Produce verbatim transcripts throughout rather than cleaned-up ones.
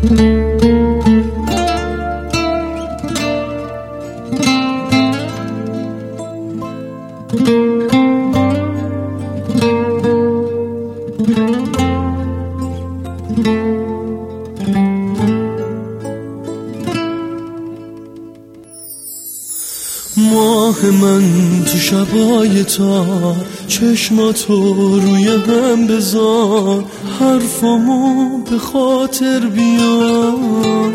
ماه من تو شبای تار، چشماتو روی هم بذار، حرفامو به خاطر بیار.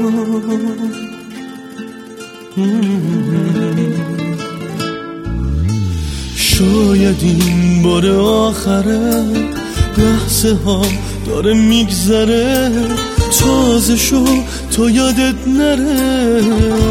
شاید این بار آخره، لحظه ها داره میگذره، تازه شو تو یادت نره.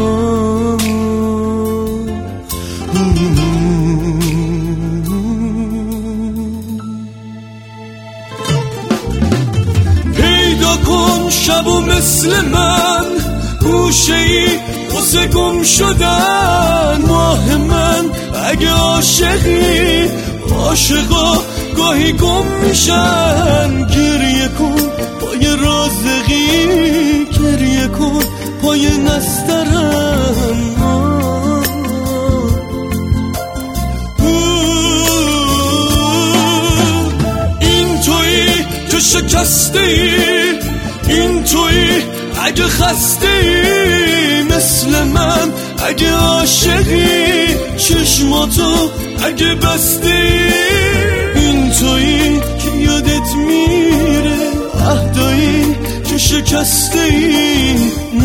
پیدا کن شبو مثل من، گوشه ای واسه گم شدن. ماه من اگه عاشقی، عاشقا گاهی گم میشن. گریه کن پای رازقی، گریه کن پای نسترن. این تویی که شکسته ای، این تویی اگه خسته ای مثل من، اگه عاشقی چشماتو اگه بسته ای. این تویی که یادت میره عهدایی که شکسته ای.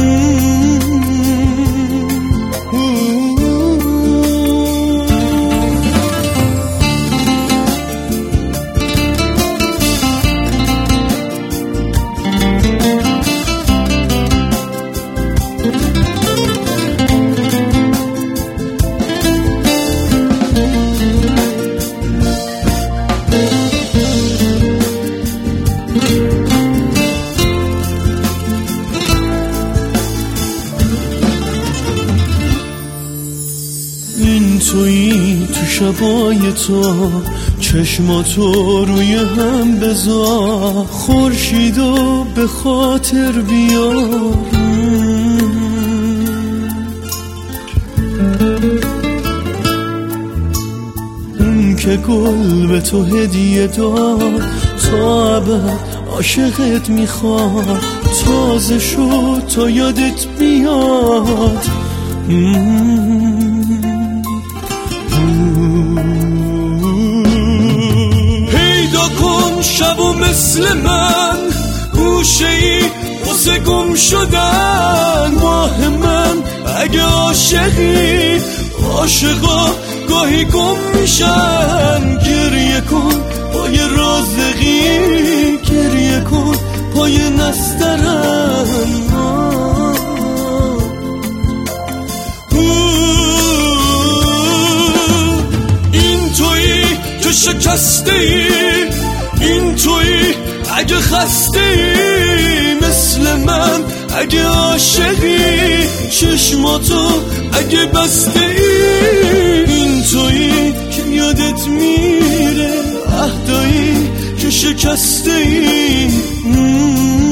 این تویی تو شبای تو، چشماتو روی هم بذار، خورشیدو به خاطر بیار. اون که گل به تو هدیه داد، تا ابد عاشقت میخواد. تازه شو تا یادت بیاد. پیدا کن شبو مثل من، گوشه ای واسه گم شدن. ماه من اگه عاشقی، عاشقا گاهی گم میشن. گریه کن پای رازقی، گریه کن پای نسترن. شکسته ای، این تویی اگه خسته ای مثل من، اگه عاشقی چشماتو اگه بسته ای. این تویی که یادت میره عهدایی که شکسته ای.